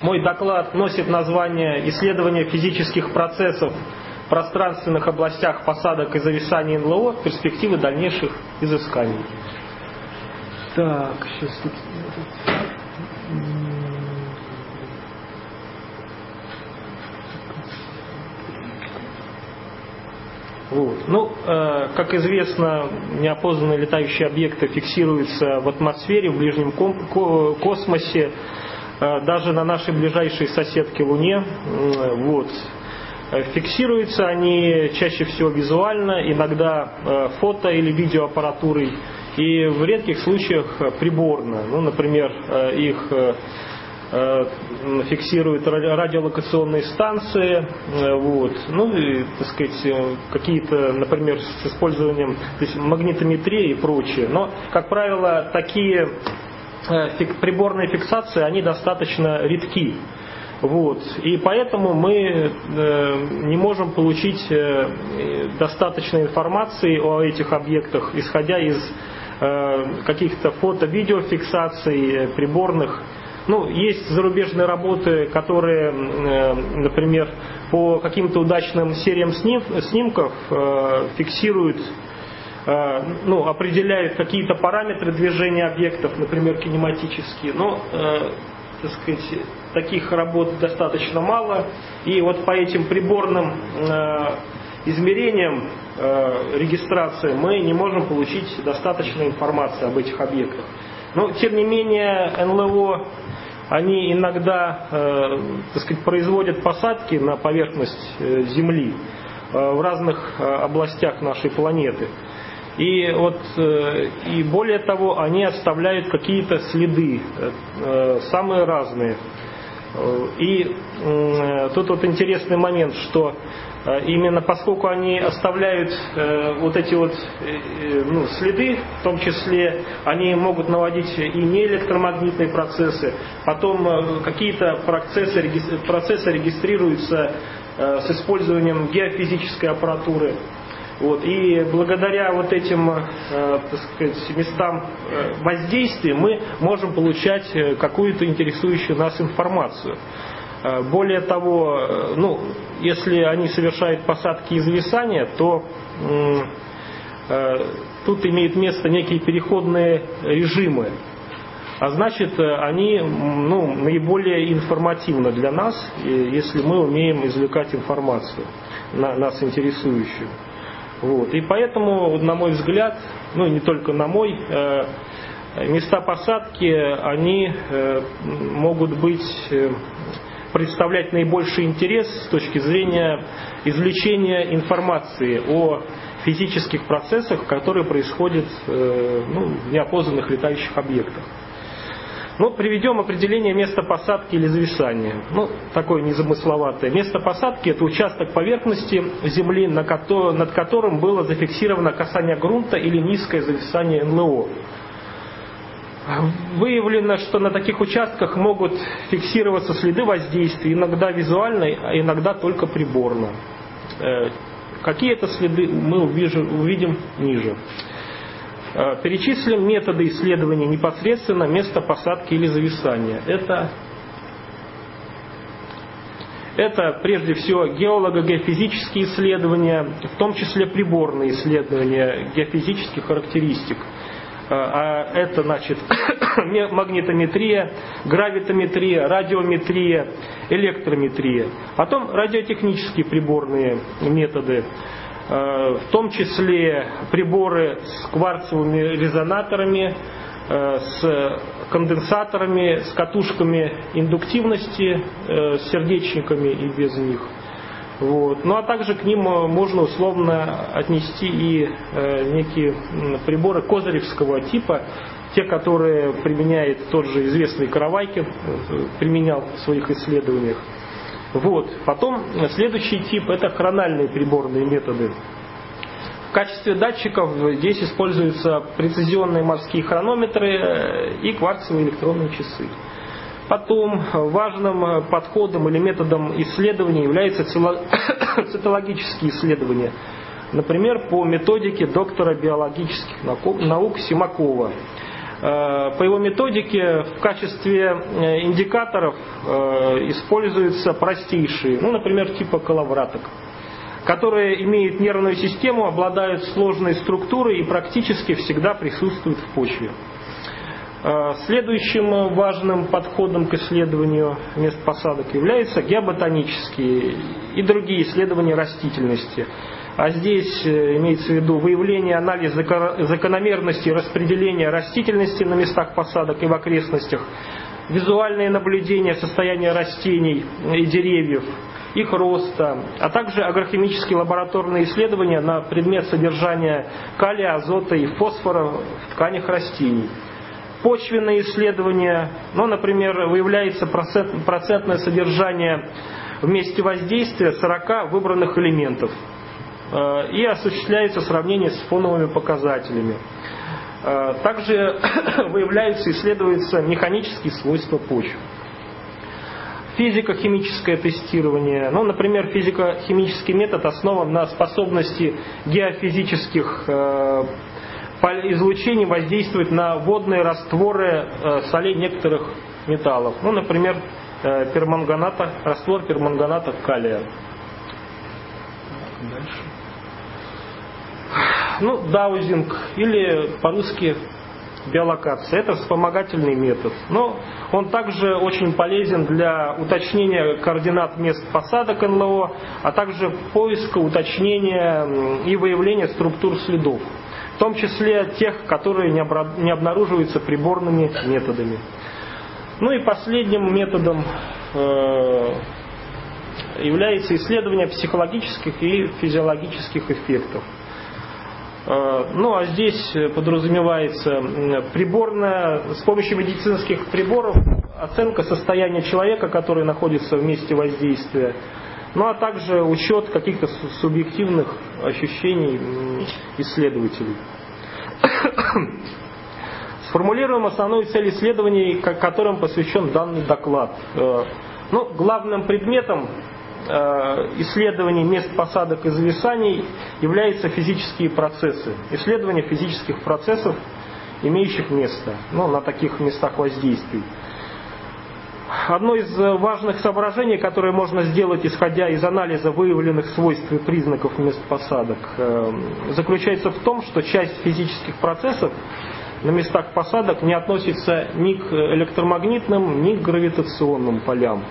Мой доклад носит название «Исследование физических процессов в пространственных областях посадок и зависаний НЛО. Перспективы дальнейших изысканий». Так, сейчас тут... Вот. Ну, как известно, неопознанные летающие объекты фиксируются в атмосфере, в ближнем космосе, даже на нашей ближайшей соседке Луне. Вот. Фиксируются они чаще всего визуально, иногда фото- или видеоаппаратурой, и в редких случаях приборно. Ну, например, их фиксируют радиолокационные станции, вот. Ну и, так сказать, какие-то, например, с использованием, то есть магнитометрии и прочее. Но, как правило, такие приборные фиксации, они достаточно редки. Вот. И поэтому мы не можем получить достаточной информации о этих объектах, исходя из каких-то фото-видеофиксаций приборных. Ну, есть зарубежные работы, которые, например, по каким-то удачным сериям снимков фиксируют, ну, определяют какие-то параметры движения объектов, например, кинематические. Но, так сказать, таких работ достаточно мало. И вот по этим приборным измерениям регистрации мы не можем получить достаточной информации об этих объектах. Но, тем не менее, НЛО, они иногда, так сказать, производят посадки на поверхность Земли в разных областях нашей планеты. И вот, и более того, они оставляют какие-то следы, самые разные. И тут вот интересный момент, что именно поскольку они оставляют вот эти вот следы, в том числе они могут наводить и неэлектромагнитные процессы, потом какие-то процессы регистрируются с использованием геофизической аппаратуры. Вот. И благодаря вот этим, так сказать, местам воздействия мы можем получать какую-то интересующую нас информацию. Более того, ну, если они совершают посадки и зависания, то тут имеют место некие переходные режимы. А значит, они, ну, наиболее информативны для нас, если мы умеем извлекать информацию, нас интересующую. Вот. И поэтому, на мой взгляд, ну не только на мой, места посадки, они могут представлять наибольший интерес с точки зрения извлечения информации о физических процессах, которые происходят в неопознанных летающих объектах. Ну, приведем определение места посадки или зависания. Ну, такое незамысловатое. Место посадки – это участок поверхности Земли, над которым было зафиксировано касание грунта или низкое зависание НЛО. Выявлено, что на таких участках могут фиксироваться следы воздействия, иногда визуально, а иногда только приборно. Какие это следы, мы увидим ниже. Перечислим методы исследования непосредственно места посадки или зависания. Это прежде всего геолого-геофизические исследования, в том числе приборные исследования геофизических характеристик. Это, значит, магнитометрия, гравитометрия, радиометрия, электрометрия. Потом радиотехнические приборные методы, в том числе приборы с кварцевыми резонаторами, с конденсаторами, с катушками индуктивности, с сердечниками и без них. Вот. Ну а также к ним можно условно отнести и некие приборы козыревского типа, те, которые применяет тот же известный Каравайкин, применял в своих исследованиях. Вот. Потом следующий тип – это хрональные приборные методы. В качестве датчиков здесь используются прецизионные морские хронометры и кварцевые электронные часы. Потом важным подходом или методом исследования являются цитологические исследования. Например, по методике доктора биологических наук Симакова. по его методике в качестве индикаторов используются простейшие, например, типа коловраток, которые имеют нервную систему, обладают сложной структурой и практически всегда присутствуют в почве. Следующим важным подходом к исследованию мест посадок являются геоботанические и другие исследования растительности. А здесь имеется в виду выявление, анализ закономерности распределения растительности на местах посадок и в окрестностях, визуальное наблюдение состояния растений и деревьев, их роста, а также агрохимические лабораторные исследования на предмет содержания калия, азота и фосфора в тканях растений. Почвенные исследования, например, выявляется процентное содержание в месте воздействия 40 выбранных элементов и осуществляется сравнение с фоновыми показателями. Также выявляются и исследуются механические свойства почв. Физико-химическое тестирование. Например, физико-химический метод основан на способности геофизических излучений воздействовать на водные растворы солей некоторых металлов. Например, раствор перманганата калия. Дальше. Даузинг или по-русски биолокация. Это вспомогательный метод. Но он также очень полезен для уточнения координат мест посадок НЛО, а также поиска, уточнения и выявления структур следов, в том числе тех, которые не обнаруживаются приборными методами. И последним методом является исследование психологических и физиологических эффектов. А здесь подразумевается с помощью медицинских приборов оценка состояния человека, который находится в месте воздействия, а также учет каких-то субъективных ощущений исследователей. Сформулируем основную цель исследований, которым посвящен данный доклад. Главным предметом исследований мест посадок и зависаний являются физические процессы. Исследование физических процессов, имеющих место на таких местах воздействий. Одно из важных соображений, которое можно сделать, исходя из анализа выявленных свойств и признаков мест посадок, заключается в том, что часть физических процессов на местах посадок не относится ни к электромагнитным, ни к гравитационным полям.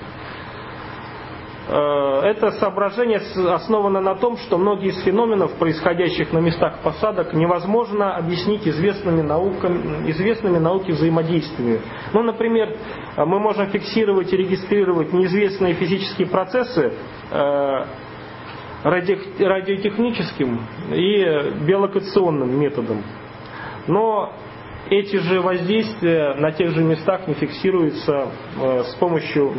Это соображение основано на том, что многие из феноменов, происходящих на местах посадок, невозможно объяснить известными науке взаимодействиями. Например, мы можем фиксировать и регистрировать неизвестные физические процессы радиотехническим и биолокационным методом. Но эти же воздействия на тех же местах не фиксируются с помощью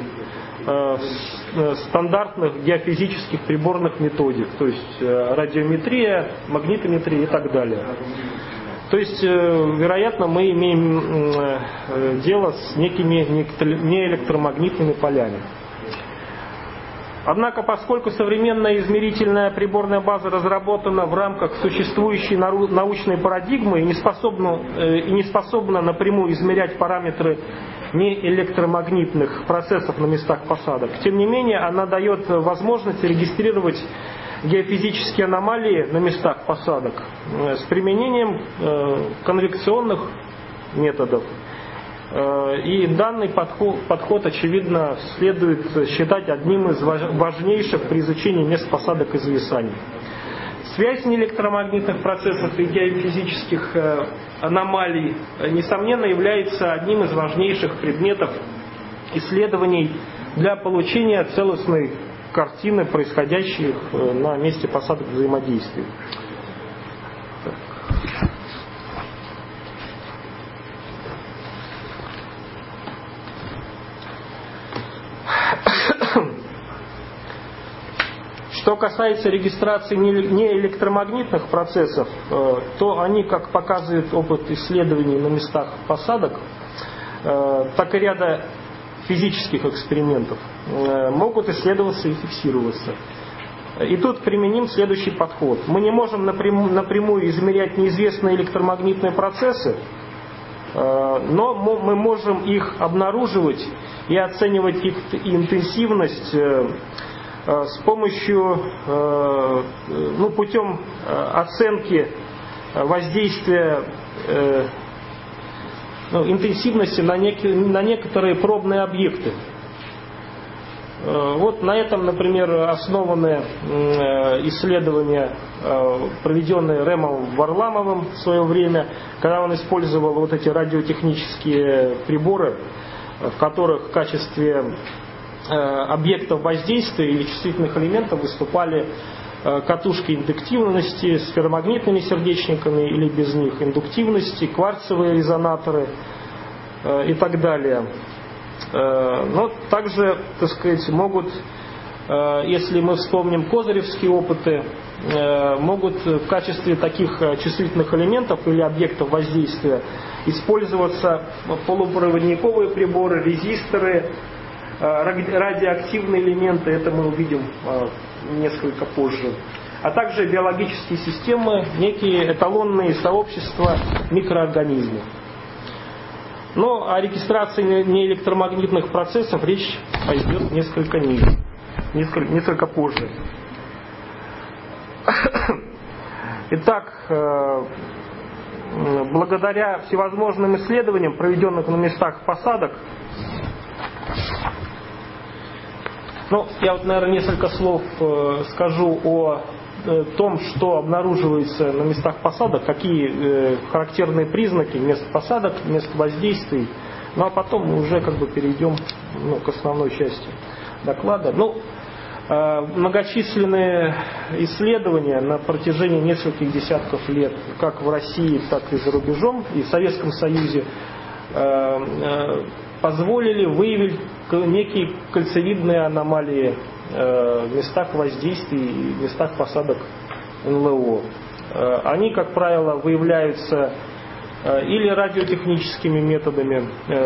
стандартных геофизических приборных методик, то есть радиометрия, магнитометрия и так далее. То есть, вероятно, мы имеем дело с некими неэлектромагнитными полями. Однако, поскольку современная измерительная приборная база разработана в рамках существующей научной парадигмы и не способна напрямую измерять параметры неэлектромагнитных процессов на местах посадок, тем не менее она дает возможность регистрировать геофизические аномалии на местах посадок с применением конвекционных методов. И данный подход, очевидно, следует считать одним из важнейших при изучении мест посадок и зависаний. Связь неэлектромагнитных процессов и геофизических аномалий, несомненно, является одним из важнейших предметов исследований для получения целостной картины происходящих на месте посадок взаимодействий. Что касается регистрации неэлектромагнитных процессов, то они, как показывает опыт исследований на местах посадок, так и ряда физических экспериментов, могут исследоваться и фиксироваться. И тут применим следующий подход. Мы не можем напрямую измерять неизвестные электромагнитные процессы, Но мы можем их обнаруживать и оценивать их интенсивность с помощью, путем оценки воздействия интенсивности на некоторые пробные объекты. Вот на этом, например, основаны исследования, проведенные Рэмом Варламовым в свое время, когда он использовал вот эти радиотехнические приборы, в которых в качестве объектов воздействия или чувствительных элементов выступали катушки индуктивности с ферромагнитными сердечниками или без них, индуктивности, кварцевые резонаторы и так далее. Но также, так сказать, могут, если мы вспомним козыревские опыты, могут в качестве таких чувствительных элементов или объектов воздействия использоваться полупроводниковые приборы, резисторы, радиоактивные элементы, это мы увидим несколько позже, а также биологические системы, некие эталонные сообщества микроорганизмов. Но о регистрации неэлектромагнитных процессов речь пойдет несколько позже. Итак, благодаря всевозможным исследованиям, проведенным на местах посадок, я наверное, несколько слов скажу о том, что обнаруживается на местах посадок, какие характерные признаки мест посадок, мест воздействий. А потом мы уже перейдем к основной части доклада. Многочисленные исследования на протяжении нескольких десятков лет, как в России, так и за рубежом, и в Советском Союзе, позволили выявить некие кольцевидные аномалии в местах воздействий и в местах посадок НЛО. Они, как правило, выявляются или радиотехническими методами,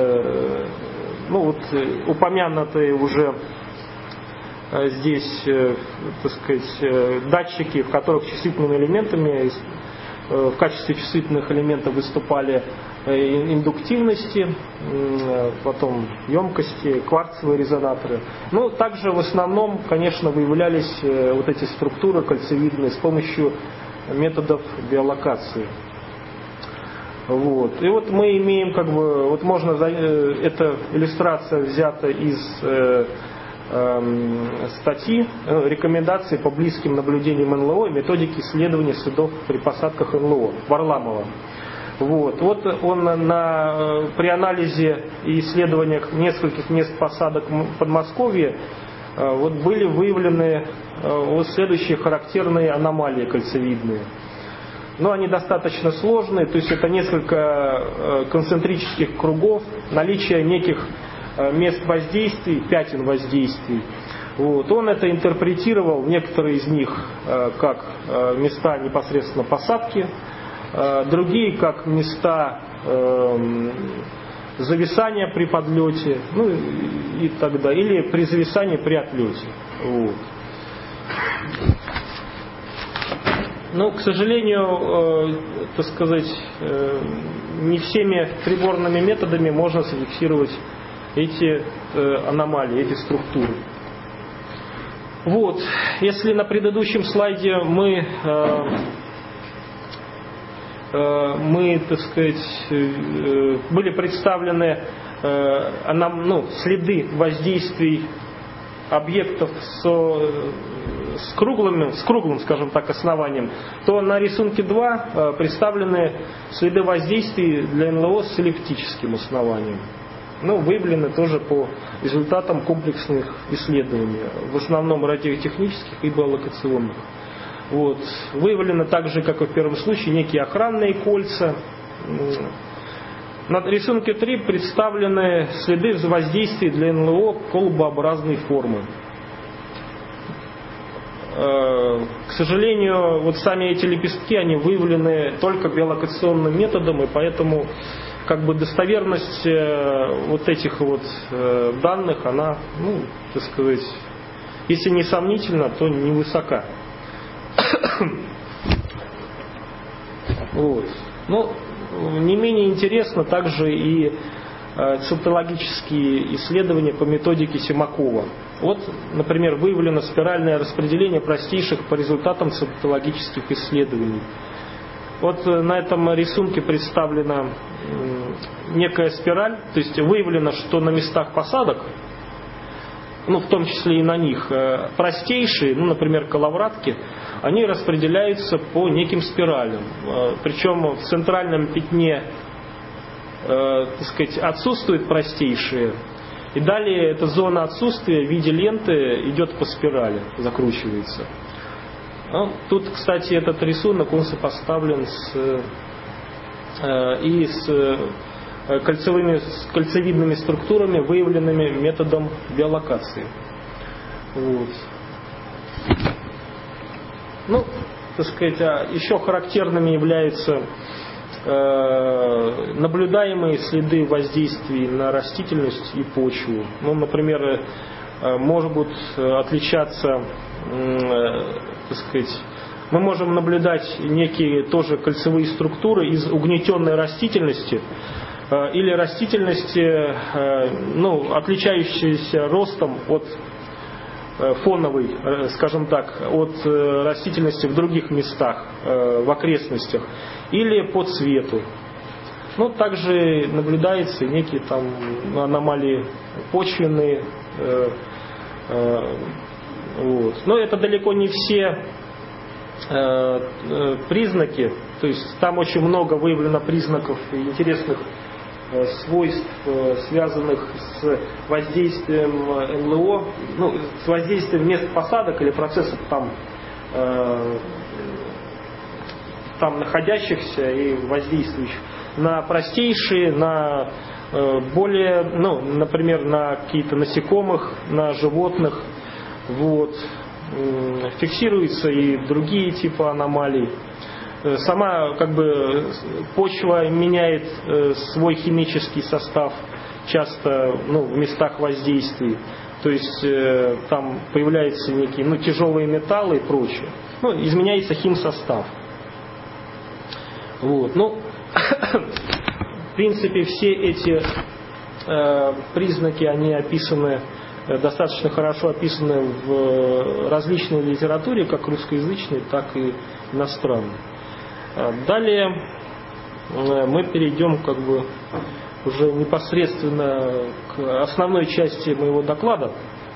упомянутые уже здесь, так сказать, датчики, в которых чувствительными элементами, в качестве чувствительных элементов выступали индуктивности, потом емкости, кварцевые резонаторы. Также в основном, конечно, выявлялись вот эти структуры кольцевидные с помощью методов биолокации. И вот мы имеем эта иллюстрация взята из статьи «Рекомендации по близким наблюдениям НЛО и методики исследования следов при посадках НЛО» Варламова. Вот он при анализе и исследованиях нескольких мест посадок в Подмосковье были выявлены следующие характерные аномалии кольцевидные. Они достаточно сложные, то есть это несколько концентрических кругов, наличие неких мест воздействий, пятен воздействий. Он это интерпретировал, некоторые из них как места непосредственно посадки, другие как места зависания при подлете, и так далее, или при зависании при отлете. К сожалению, так сказать, не всеми приборными методами можно зафиксировать эти аномалии, эти структуры. Если на предыдущем слайде мы, так сказать, были представлены следы воздействий объектов с круглым, скажем так, основанием, то на рисунке 2 представлены следы воздействий для НЛО с эллиптическим основанием. Выявлены тоже по результатам комплексных исследований, в основном радиотехнических и биолокационных. Выявлены так же, как и в первом случае, некие охранные кольца. На рисунке 3 представлены следы воздействия для НЛО колбообразной формы. К сожалению, сами эти лепестки, они выявлены только биолокационным методом, и поэтому достоверность этих данных, она, так сказать, если не сомнительна, то невысока. не менее интересно также и цитологические исследования по методике Симакова. Вот, например, выявлено спиральное распределение простейших по результатам цитологических исследований. Вот на этом рисунке представлена некая спираль, то есть выявлено, что на местах посадок, ну, в том числе и на них, простейшие, ну, например, коловратки, они распределяются по неким спиралям. Причем в центральном пятне, так сказать, отсутствуют простейшие, и далее эта зона отсутствия в виде ленты идет по спирали, закручивается. Тут, кстати, этот рисунок, он сопоставлен с кольцевидными структурами, выявленными методом биолокации. Вот. Ну, так сказать, еще характерными являются наблюдаемые следы воздействий на растительность и почву. Ну, например, могут отличаться, так сказать, мы можем наблюдать некие тоже кольцевые структуры из угнетенной растительности или растительности, ну, отличающейся ростом от фоновой, скажем так, от растительности в других местах, в окрестностях, или по цвету. Ну, также наблюдаются некие там аномалии почвенные. Вот. Но это далеко не все признаки, то есть там очень много выявлено признаков интересных свойств, связанных с воздействием НЛО, ну, с воздействием мест посадок или процессов там находящихся и воздействующих на простейшие, на более, ну, например, на какие-то насекомых, на животных. Вот. Фиксируются и другие типы аномалий. Сама как бы почва меняет свой химический состав часто, ну, в местах воздействий. То есть там появляются некие, ну, тяжелые металлы и прочее. Ну, изменяется химсостав. Вот. Ну, в принципе, все эти признаки, они описаны, достаточно хорошо описаны в различной литературе, как русскоязычной, так и иностранной. Далее мы перейдем как бы уже непосредственно к основной части моего доклада.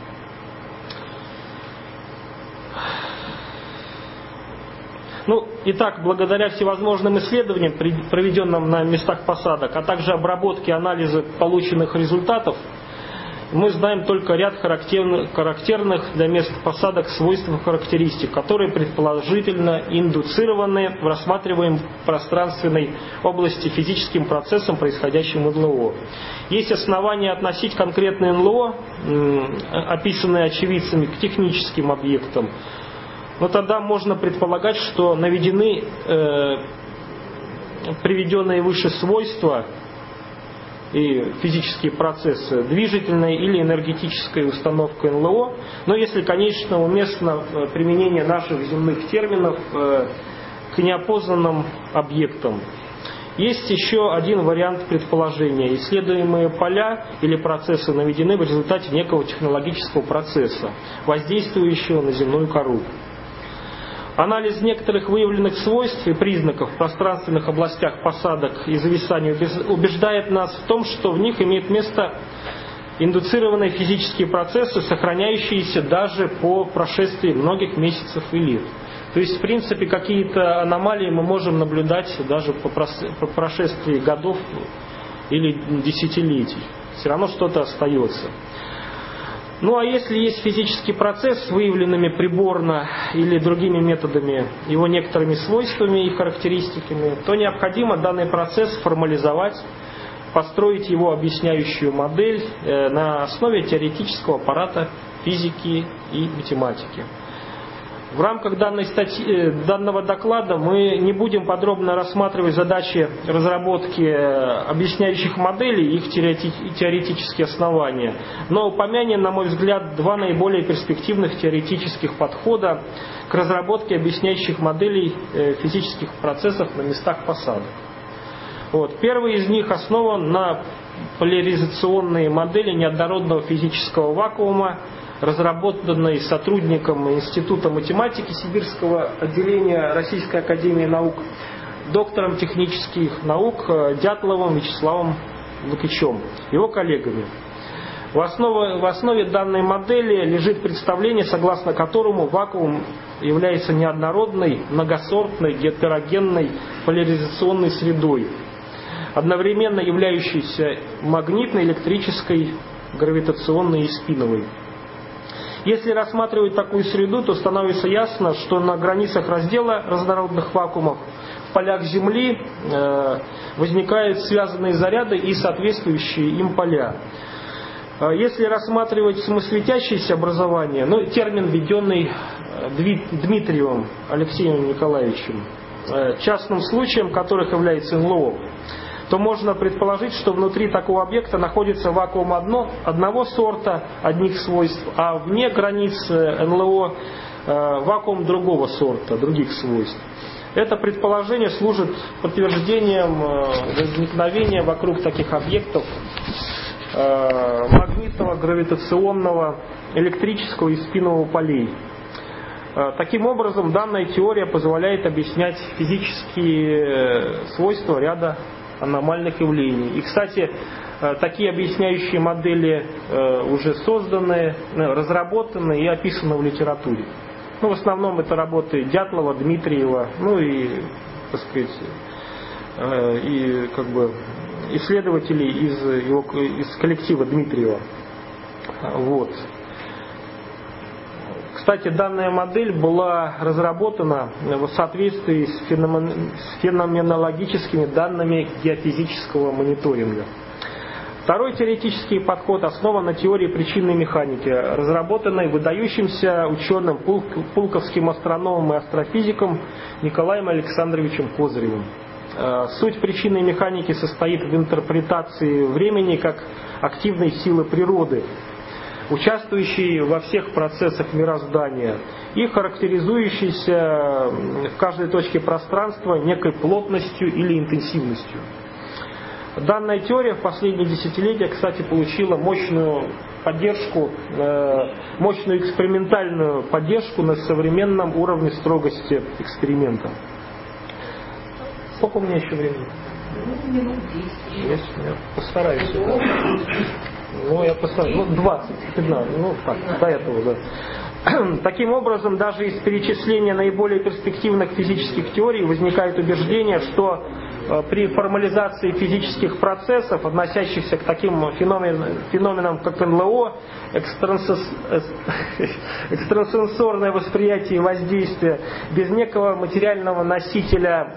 Ну, итак, благодаря всевозможным исследованиям, проведенным на местах посадок, а также обработке анализа полученных результатов, мы знаем только ряд характерных для мест посадок свойств и характеристик, которые предположительно индуцированы в рассматриваемой пространственной области физическим процессом, происходящим в НЛО. Есть основания относить конкретные НЛО, описанные очевидцами, к техническим объектам. Но тогда можно предполагать, что наведены приведенные выше свойства и физические процессы, движительная или энергетическая установка НЛО, но если, конечно, уместно применение наших земных терминов к неопознанным объектам. Есть еще один вариант предположения. Исследуемые поля или процессы наведены в результате некого технологического процесса, воздействующего на земную кору. Анализ некоторых выявленных свойств и признаков в пространственных областях посадок и зависания убеждает нас в том, что в них имеют место индуцированные физические процессы, сохраняющиеся даже по прошествии многих месяцев и лет. То есть, в принципе, какие-то аномалии мы можем наблюдать даже по прошествии годов или десятилетий. Все равно что-то остается. Ну а если есть физический процесс с выявленными приборно или другими методами его некоторыми свойствами и характеристиками, то необходимо данный процесс формализовать, построить его объясняющую модель на основе теоретического аппарата физики и математики. В рамках данного доклада мы не будем подробно рассматривать задачи разработки объясняющих моделей и их теоретические основания, но упомянем, на мой взгляд, два наиболее перспективных теоретических подхода к разработке объясняющих моделей физических процессов на местах посадок. Вот. Первый из них основан на поляризационной модели неоднородного физического вакуума, разработанной сотрудником Института математики Сибирского отделения Российской академии наук, доктором технических наук Дятловым Вячеславом Лукичем, его коллегами. В основе данной модели лежит представление, согласно которому вакуум является неоднородной, многосортной, гетерогенной поляризационной средой, одновременно являющейся магнитной, электрической, гравитационной и спиновой. Если рассматривать такую среду, то становится ясно, что на границах раздела разнородных вакуумов в полях Земли возникают связанные заряды и соответствующие им поля. Если рассматривать самосветящиеся образования, термин, введенный Дмитриевым Алексеем Николаевичем, частным случаем которых является НЛО, то можно предположить, что внутри такого объекта находится вакуум одного сорта, одних свойств, а вне границ НЛО вакуум другого сорта, других свойств. Это предположение служит подтверждением возникновения вокруг таких объектов магнитного, гравитационного, электрического и спинового полей. Таким образом, данная теория позволяет объяснять физические свойства ряда аномальных явлений. И, кстати, такие объясняющие модели уже созданы, разработаны и описаны в литературе. В основном это работы Дятлова, Дмитриева, и, так сказать, и исследователей из коллектива Дмитриева. Вот. Кстати, данная модель была разработана в соответствии с феноменологическими данными геофизического мониторинга. Второй теоретический подход основан на теории причинной механики, разработанной выдающимся ученым, пулковским астрономом и астрофизиком Николаем Александровичем Козыревым. Суть причинной механики состоит в интерпретации времени как активной силы природы, участвующей во всех процессах мироздания и характеризующейся в каждой точке пространства некой плотностью или интенсивностью. Данная теория в последние десятилетия, кстати, получила мощную поддержку, мощную экспериментальную поддержку на современном уровне строгости эксперимента. Сколько у меня еще времени? Минут 10. Я постараюсь. Я постараюсь. 20, 15. До этого, да. Таким образом, даже из перечисления наиболее перспективных физических теорий возникает убеждение, что при формализации физических процессов, относящихся к таким феноменам, как НЛО, экстрасенсорное восприятие и воздействие, без некого материального носителя,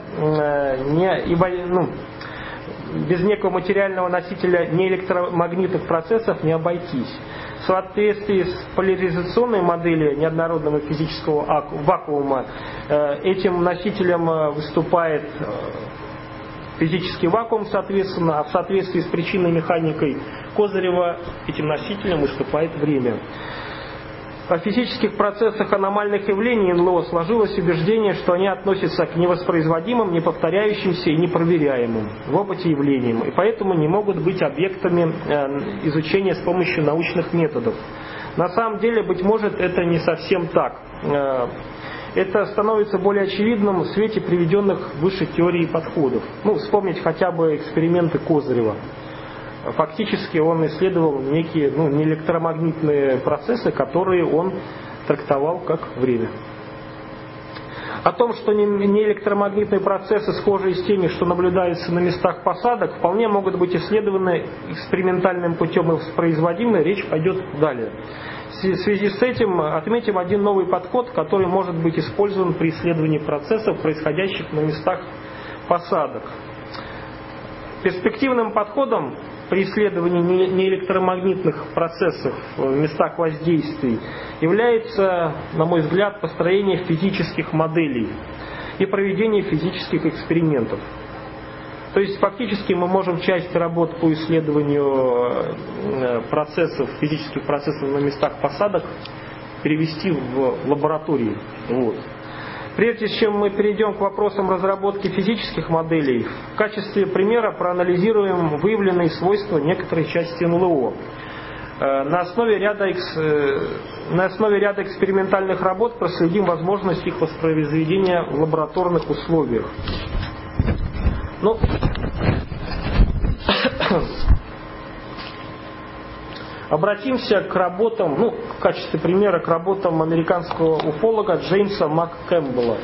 без некого материального носителя неэлектромагнитных процессов не обойтись. В соответствии с поляризационной моделью неоднородного физического вакуума этим носителем выступает физический вакуум, соответственно, а в соответствии с причинной механикой Козырева этим носителем выступает время. О физических процессах аномальных явлений НЛО сложилось убеждение, что они относятся к невоспроизводимым, неповторяющимся и непроверяемым в опыте явлениям, и поэтому не могут быть объектами изучения с помощью научных методов. На самом деле, быть может, это не совсем так. Это становится более очевидным в свете приведенных выше теорий и подходов. Вспомнить хотя бы эксперименты Козырева. Фактически он исследовал некие неэлектромагнитные процессы, которые он трактовал как время. О том, что неэлектромагнитные процессы схожи с теми, что наблюдаются на местах посадок, вполне могут быть исследованы экспериментальным путем и воспроизводимы, речь пойдет далее. В связи с этим отметим один новый подход, который может быть использован при исследовании процессов, происходящих на местах посадок. Перспективным подходом при исследовании неэлектромагнитных процессов в местах воздействий является, на мой взгляд, построение физических моделей и проведение физических экспериментов. То есть фактически мы можем часть работ по исследованию физических процессов на местах посадок перевести в лаборатории. Прежде чем мы перейдем к вопросам разработки физических моделей, в качестве примера проанализируем выявленные свойства некоторой части НЛО. На основе ряда экспериментальных работ проследим возможность их воспроизведения в лабораторных условиях. Обратимся к работам, в качестве примера, к работам американского уфолога Джеймса МакКэмпбелла.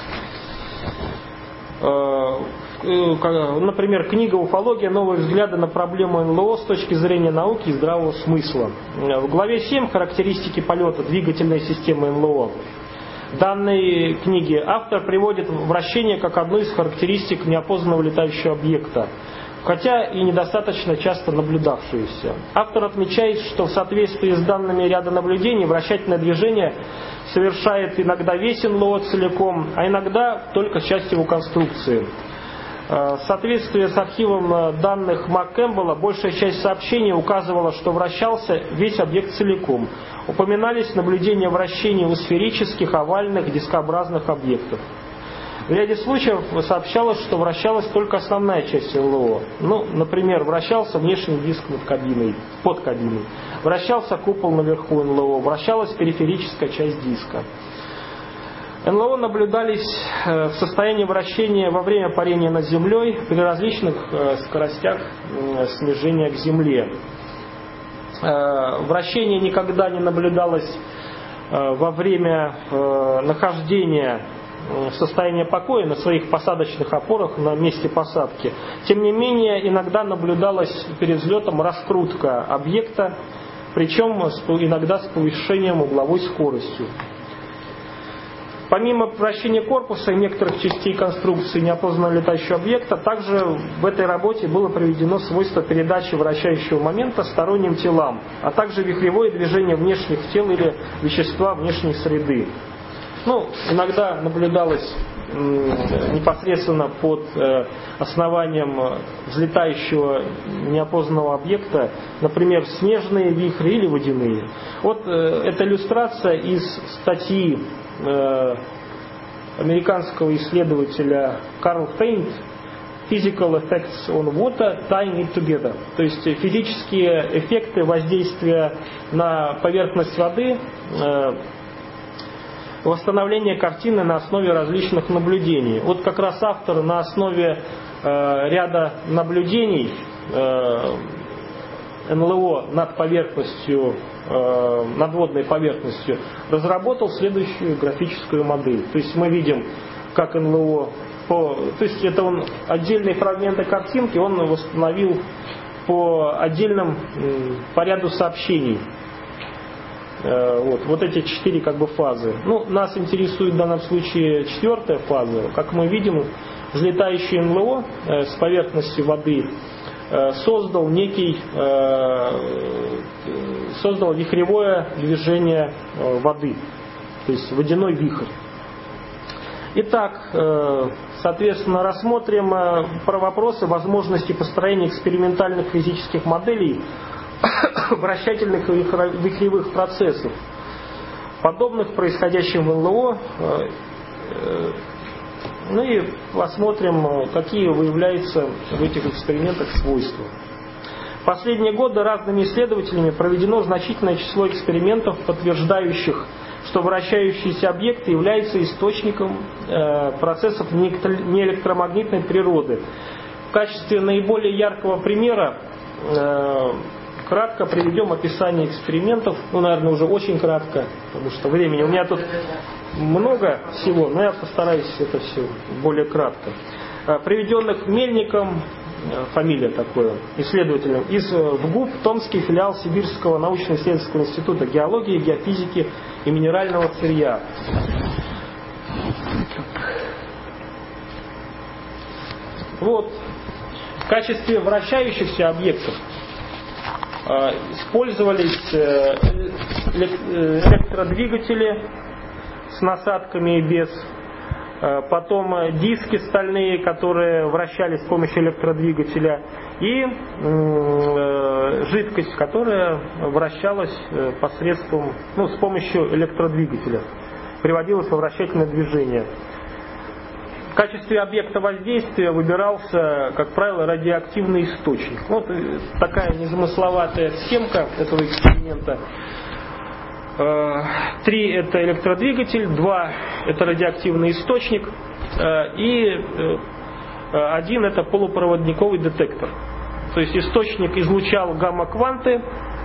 Например, книга «Уфология. Новые взгляды на проблему НЛО с точки зрения науки и здравого смысла». В главе 7 «Характеристики полета двигательной системы НЛО». В данной книге автор приводит вращение как одну из характеристик неопознанного летающего объекта, хотя и недостаточно часто наблюдавшуюся. Автор отмечает, что в соответствии с данными ряда наблюдений вращательное движение совершает иногда весь НЛО целиком, а иногда только часть его конструкции. В соответствии с архивом данных МакКэмпбелла, большая часть сообщений указывала, что вращался весь объект целиком. Упоминались наблюдения вращений у сферических, овальных, дискообразных объектов. В ряде случаев сообщалось, что вращалась только основная часть НЛО. Например, вращался внешний диск под кабиной, вращался купол наверху НЛО, вращалась периферическая часть диска. НЛО наблюдались в состоянии вращения во время парения над землей при различных скоростях снижения к земле. Вращение никогда не наблюдалось во время нахождения в состоянии покоя на своих посадочных опорах на месте посадки. Тем не менее, иногда наблюдалась перед взлетом раскрутка объекта, причем иногда с повышением угловой скоростью. Помимо вращения корпуса и некоторых частей конструкции неопознанного летающего объекта, также в этой работе было приведено свойство передачи вращающего момента сторонним телам, а также вихревое движение внешних тел или вещества внешней среды. Иногда наблюдалось непосредственно под основанием взлетающего неопознанного объекта, например, снежные вихри или водяные. Это иллюстрация из статьи американского исследователя Карл Фейнт «Physical Effects on Water, Tying it Together». То есть физические эффекты воздействия на поверхность воды, восстановление картины на основе различных наблюдений. Как раз автор на основе ряда наблюдений НЛО над поверхностью, надводной поверхностью, разработал следующую графическую модель. То есть мы видим, как НЛО, то есть это он отдельные фрагменты картинки он восстановил по отдельным, по ряду сообщений. Вот эти 4 фазы. Нас интересует в данном случае 4-я фаза. Как мы видим, взлетающий НЛО с поверхности воды создал вихревое движение воды, то есть водяной вихрь. Итак, соответственно, рассмотрим про вопросы возможности построения экспериментальных физических моделей вращательных вихревых процессов, подобных происходящим в НЛО, и посмотрим, какие выявляются в этих экспериментах свойства. В последние годы разными исследователями проведено значительное число экспериментов, подтверждающих, что вращающиеся объекты являются источником процессов неэлектромагнитной природы. В качестве наиболее яркого примера кратко приведем описание экспериментов. Наверное, уже очень кратко, потому что времени у меня тут много всего, но я постараюсь это все более кратко. Приведенных Мельником, фамилия такое, исследователем, из ВГУП, Томский филиал Сибирского научно-исследовательского института геологии, геофизики и минерального сырья. В качестве вращающихся объектов использовались электродвигатели с насадками и без, потом диски стальные, которые вращались с помощью электродвигателя, и жидкость, которая вращалась с помощью электродвигателя. приводилось во вращательное движение. В качестве объекта воздействия выбирался, как правило, радиоактивный источник. Вот такая незамысловатая схемка этого эксперимента. 3 это электродвигатель, 2 это радиоактивный источник и 1 это полупроводниковый детектор. То есть источник излучал гамма-кванты,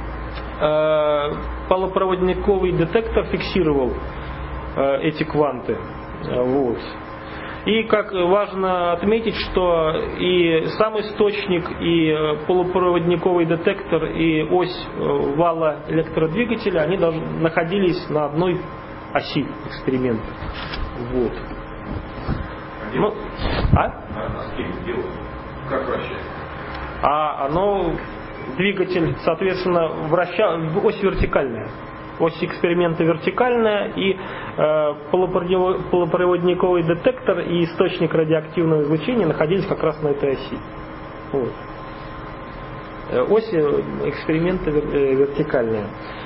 полупроводниковый детектор фиксировал эти кванты. Вот. И как важно отметить, что и сам источник, и полупроводниковый детектор, и ось вала электродвигателя, они даже находились на одной оси эксперимента. Вот. Ну, как вращается? Оно, двигатель, соответственно, ось вертикальная. Ось эксперимента вертикальная, и полупроводниковый детектор и источник радиоактивного излучения находились как раз на этой оси. Вот. Ось эксперимента вертикальная.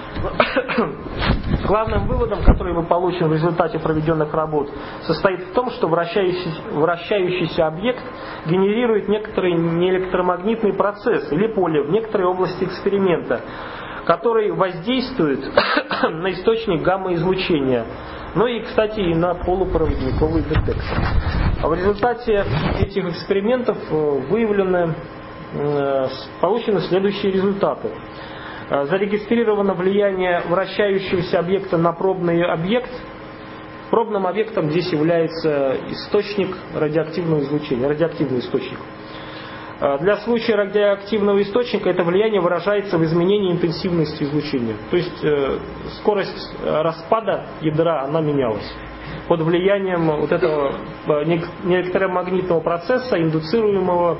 Главным выводом, который мы получим в результате проведенных работ, состоит в том, что вращающийся объект генерирует некоторый неэлектромагнитный процесс или поле в некоторой области эксперимента, который воздействует на источник гамма-излучения. Ну и, кстати, и на полупроводниковый детектор. В результате этих экспериментов получены следующие результаты. Зарегистрировано влияние вращающегося объекта на пробный объект. Пробным объектом здесь является источник радиоактивного излучения, радиоактивный источник. Для случая радиоактивного источника это влияние выражается в изменении интенсивности излучения. То есть скорость распада ядра она менялась под влиянием вот этого неэлектромагнитного процесса, индуцируемого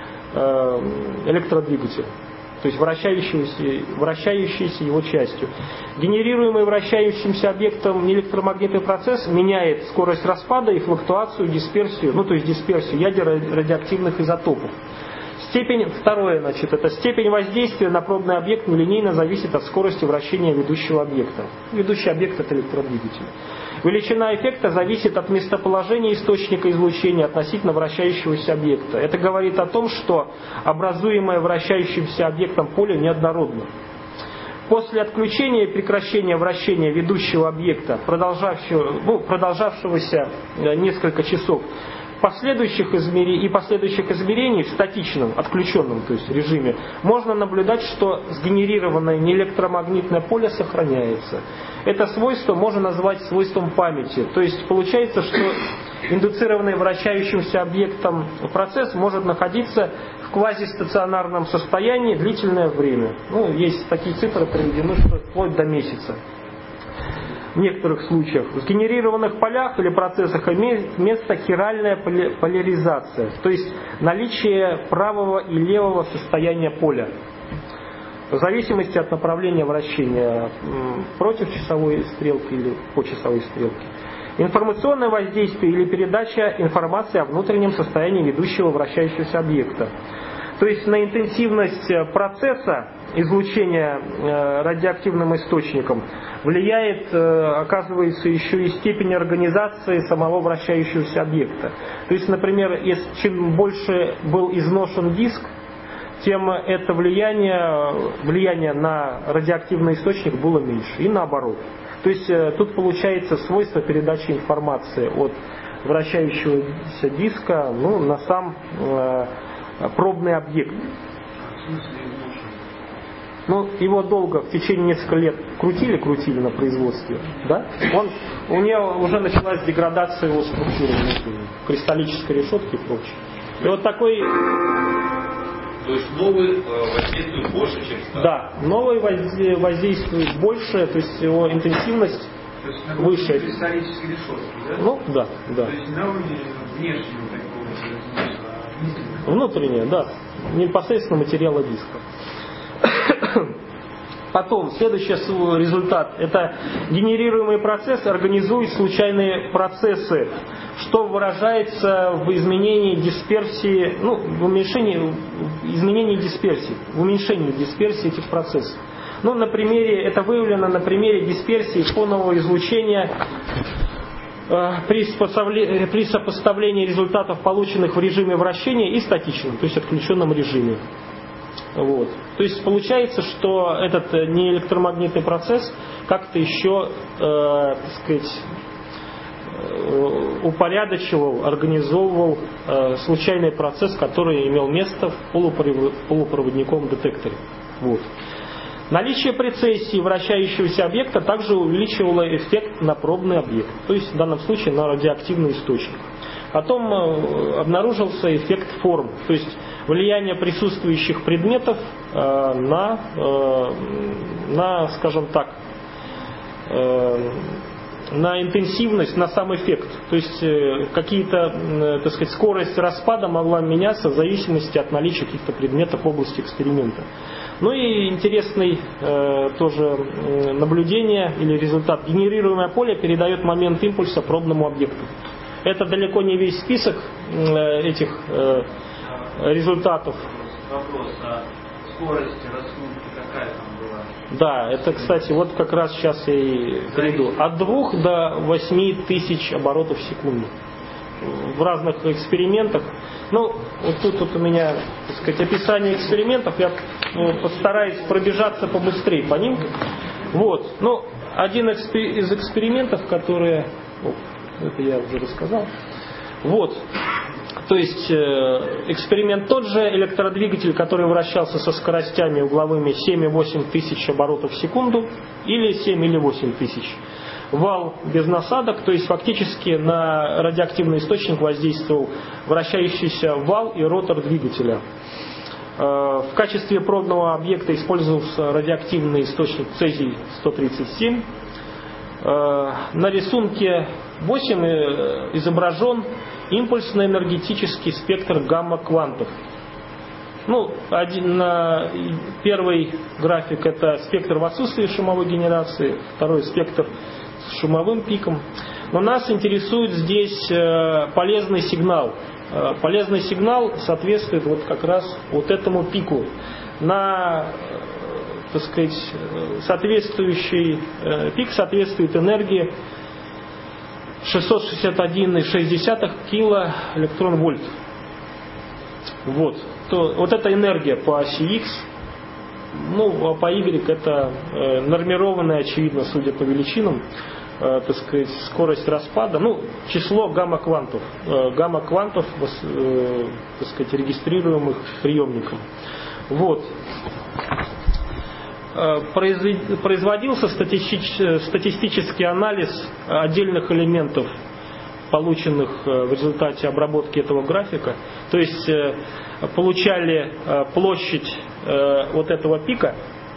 электродвигателем, то есть вращающейся его частью. Генерируемый вращающимся объектом неэлектромагнитный процесс меняет скорость распада и флуктуацию, дисперсию, то есть дисперсию ядер радиоактивных изотопов. Второе, это степень воздействия на пробный объект нелинейно зависит от скорости вращения ведущего объекта. Ведущий объект это электродвигатель. Величина эффекта зависит от местоположения источника излучения относительно вращающегося объекта. Это говорит о том, что образуемое вращающимся объектом поле неоднородно. После отключения и прекращения вращения ведущего объекта, продолжавшегося несколько часов, последующих измерений в статичном, отключенном режиме, можно наблюдать, что сгенерированное неэлектромагнитное поле сохраняется. Это свойство можно назвать свойством памяти. То есть получается, что индуцированный вращающимся объектом процесс может находиться в квазистационарном состоянии длительное время. Есть такие цифры приведены, что вплоть до месяца. В некоторых случаях в сгенерированных полях или процессах имеет место хиральная поляризация, то есть наличие правого и левого состояния поля, в зависимости от направления вращения против часовой стрелки или по часовой стрелке. Информационное воздействие или передача информации о внутреннем состоянии ведущего вращающегося объекта. То есть на интенсивность процесса излучения радиоактивным источником влияет, оказывается, еще и степень организации самого вращающегося объекта. То есть, например, чем больше был изношен диск, тем это влияние на радиоактивный источник было меньше. И наоборот. То есть тут получается свойство передачи информации от вращающегося диска на сам пробный объект. Его долго, в течение нескольких лет крутили на производстве, да? У него уже началась деградация его структуры внутри, кристаллической решетки и прочее. И вот такой... То есть новый воздействует больше, чем старый? Да, новый воздействует больше, то есть его интенсивность выше. Кристаллической решетки, да? Да. То есть на уровне внешнего такого внутреннее, да, непосредственно материала диска. Потом, следующий результат, это генерируемый процесс организует случайные процессы, что выражается в изменении дисперсии, в уменьшении дисперсии этих процессов. Это выявлено на примере дисперсии фонового излучения при сопоставлении результатов, полученных в режиме вращения, и статичном, то есть отключенном режиме. Вот. То есть получается, что этот неэлектромагнитный процесс как-то еще, так сказать, упорядочивал, организовывал случайный процесс, который имел место в полупроводниковом детекторе. Вот. Наличие прецессии вращающегося объекта также увеличивало эффект на пробный объект, то есть в данном случае на радиоактивный источник. Потом обнаружился эффект форм, то есть влияние присутствующих предметов на, скажем так, на интенсивность, на сам эффект. То есть какие-то, так сказать, скорость распада могла меняться в зависимости от наличия каких-то предметов в области эксперимента. Ну и интересный тоже наблюдение или результат. Генерируемое поле передает момент импульса пробному объекту. Это далеко не весь список этих результатов. Вопрос, а скорость раскрутки какая там была? Да, это, кстати, вот как раз сейчас я и перейду. От 2 до 8 тысяч оборотов в секунду. В разных экспериментах. Ну, вот тут вот у меня, так сказать, описание экспериментов. Я постараюсь пробежаться побыстрее по ним. Вот. Ну, один из экспериментов, которые... это я уже рассказал. Вот. То есть эксперимент тот же, электродвигатель, который вращался со скоростями угловыми 7 и 8 тысяч оборотов в секунду, или 7 или 8 тысяч. Вал без насадок, то есть фактически на радиоактивный источник воздействовал вращающийся вал и ротор двигателя. В качестве пробного объекта использовался радиоактивный источник цезий-137. На рисунке 8 изображен импульсно-энергетический спектр гамма-квантов. Ну, первый график — это спектр в отсутствии шумовой генерации, второй — спектр с шумовым пиком. Но нас интересует здесь полезный сигнал. Полезный сигнал соответствует вот как раз вот этому пику. На, так сказать, соответствующий пик соответствует энергии 661,6 килоэлектрон-вольт. Вот. Вот эта энергия по оси X, ну, а по Y это нормированная, очевидно, судя по величинам, так сказать, скорость распада, ну, число гамма-квантов. Гамма-квантов, так сказать, регистрируемых приемником. Вот. Производился статистический анализ отдельных элементов, полученных в результате обработки этого графика. То есть получали площадь вот этого пика,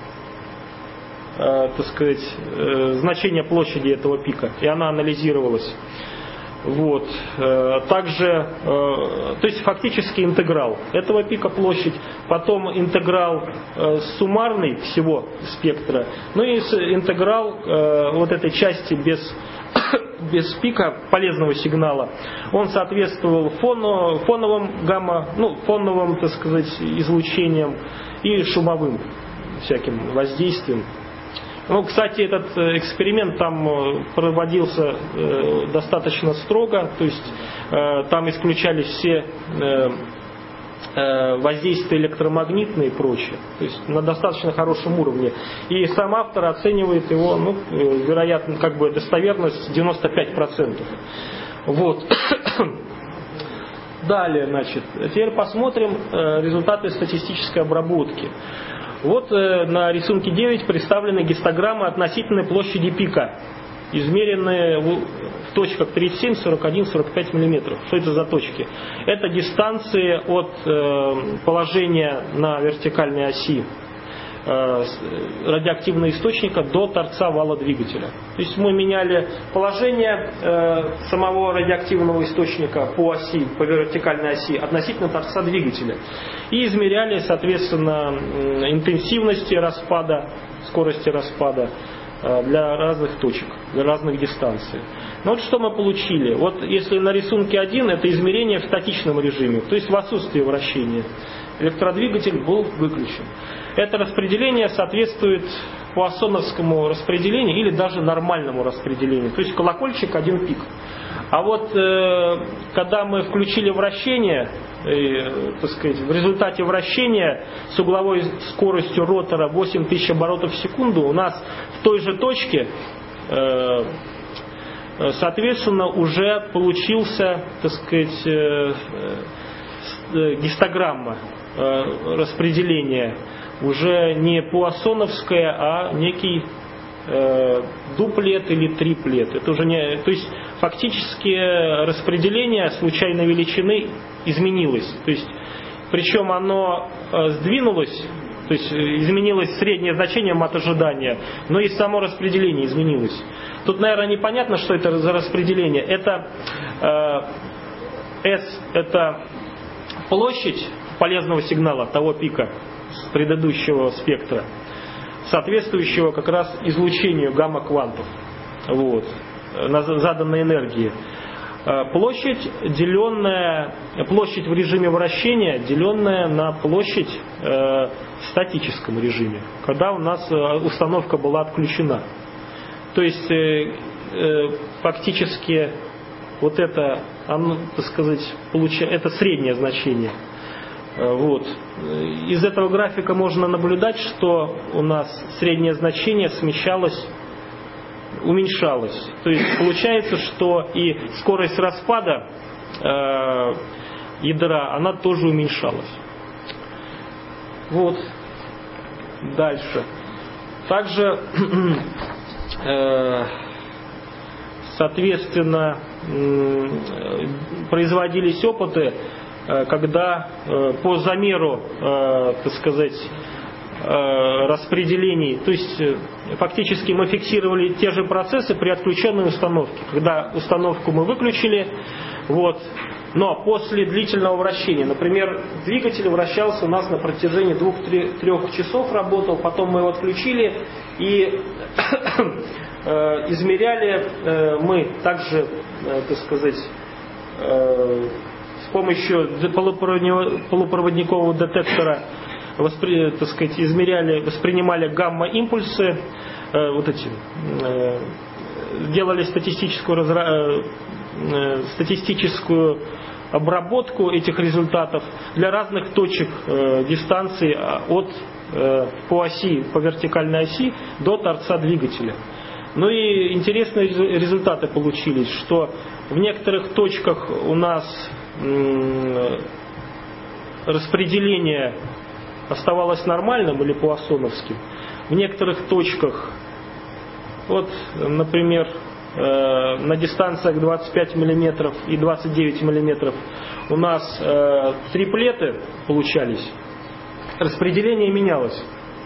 так сказать, значение площади этого пика, и она анализировалась. Вот. Также, то есть фактически интеграл этого пика площадь, потом интеграл суммарный всего спектра, ну и интеграл вот этой части без пика полезного сигнала. Он соответствовал фоновым гамма, ну, фоновым, так сказать, излучением и шумовым всяким воздействием. Ну, кстати, этот эксперимент там проводился достаточно строго, то есть там исключались все воздействия электромагнитные и прочее, то есть на достаточно хорошем уровне. И сам автор оценивает его, ну, вероятно, как бы достоверность 95%. Вот. Далее, значит, теперь посмотрим результаты статистической обработки. Вот на рисунке 9 представлены гистограммы относительной площади пика, измеренные в точках 37, 41, 45 мм. Что это за точки? Это дистанции от положения на вертикальной оси радиоактивного источника до торца вала двигателя. То есть мы меняли положение самого радиоактивного источника по оси, по вертикальной оси относительно торца двигателя. И измеряли, соответственно, интенсивности распада, скорости распада для разных точек, для разных дистанций. Но вот что мы получили. Вот если на рисунке 1 это измерение в статичном режиме, то есть в отсутствии вращения. Электродвигатель был выключен. Это распределение соответствует пуассоновскому распределению или даже нормальному распределению. То есть колокольчик один пик. А вот когда мы включили вращение, так сказать, в результате вращения с угловой скоростью ротора 8000 оборотов в секунду, у нас в той же точке, соответственно, уже получился, так сказать, гистограмма распределения. Уже не пуассоновская, а некий дуплет или триплет. Это уже не, то есть фактически распределение случайной величины изменилось. То есть, причем оно сдвинулось, то есть изменилось среднее значение мат ожидания, но и само распределение изменилось. Тут, наверное, непонятно, что это за распределение. Это S – это площадь полезного сигнала того пика с предыдущего спектра, соответствующего как раз излучению гамма-квантов, вот, на заданной энергии. Площадь в режиме вращения, деленная на площадь в статическом режиме, когда у нас установка была отключена. То есть фактически вот это, так сказать, это среднее значение. Вот. Из этого графика можно наблюдать, что у нас среднее значение смещалось, уменьшалось. То есть получается, что и скорость распада ядра, она тоже уменьшалась. Вот. Дальше. Также, соответственно, производились опыты, когда по замеру, так сказать, распределений, то есть фактически мы фиксировали те же процессы при отключенной установке. Когда установку мы выключили, вот, но после длительного вращения, например, двигатель вращался у нас на протяжении 2-3 часов, работал, потом мы его отключили и измеряли мы также, так сказать, с помощью полупроводникового детектора, так сказать, воспринимали гамма-импульсы, вот эти, делали статистическую обработку этих результатов для разных точек дистанции по вертикальной оси до торца двигателя. Ну и интересные результаты получились, что в некоторых точках у нас распределение оставалось нормальным или пуассоновским. В некоторых точках, вот, например, на дистанциях 25 мм и 29 мм у нас триплеты получались, распределение менялось.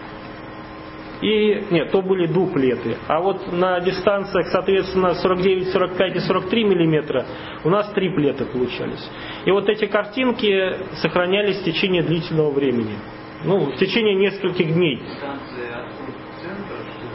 То были дуплеты. А вот на дистанциях, соответственно, 49, 45 и 43 мм у нас триплеты получались. И вот эти картинки сохранялись в течение длительного времени. В течение нескольких дней. Дистанция от центра,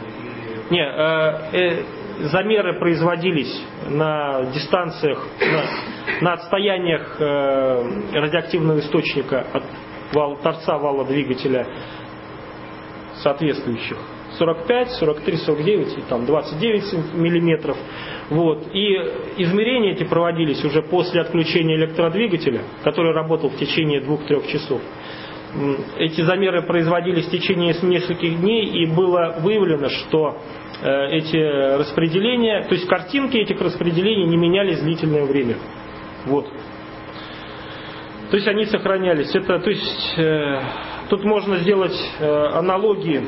замеры производились на дистанциях, на отстояниях радиоактивного источника от торца вала двигателя соответствующих 45, 43, 49 и 29 миллиметров. Вот. И измерения эти проводились уже после отключения электродвигателя, который работал в течение 2-3 часов. Эти замеры производились в течение нескольких дней, и было выявлено, что эти распределения, то есть картинки этих распределений не менялись длительное время. Вот. То есть они сохранялись. Тут можно сделать аналогии.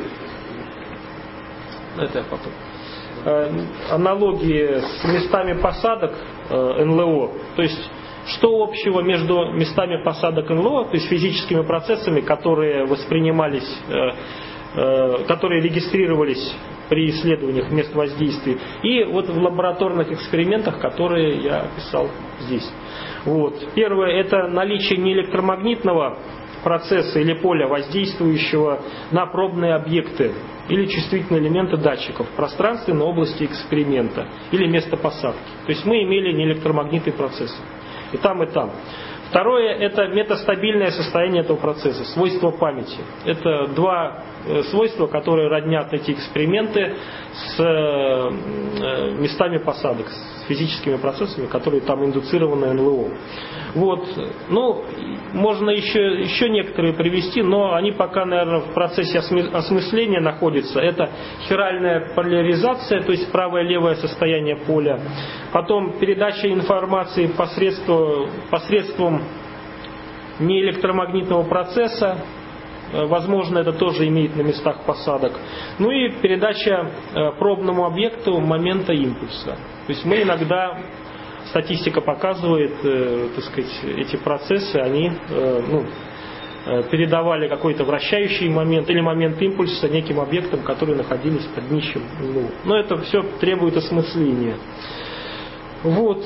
Аналогии с местами посадок НЛО. То есть что общего между местами посадок НЛО, то есть физическими процессами, которые воспринимались, которые регистрировались при исследованиях мест воздействия, и вот в лабораторных экспериментах, которые я описал здесь. Вот. Первое – это наличие неэлектромагнитного процесса или поля, воздействующего на пробные объекты или чувствительные элементы датчиков в пространственной области эксперимента или места посадки. То есть мы имели неэлектромагнитный процесс. И там, и там. Второе – это метастабильное состояние этого процесса, свойство памяти. Это два свойства, которые роднят эти эксперименты с местами посадок, с физическими процессами, которые там индуцированы НЛО. Вот. Ну, можно еще некоторые привести, но они пока, наверное, в процессе осмысления находятся. Это хиральная поляризация, то есть правое-левое состояние поля. Потом передача информации посредством неэлектромагнитного процесса. Возможно, это тоже имеет на местах посадок. Ну и передача пробному объекту момента импульса. То есть мы иногда, статистика показывает, так сказать, эти процессы, они передавали какой-то вращающий момент или момент импульса неким объектам, которые находились под днищем. Но это все требует осмысления. Вот.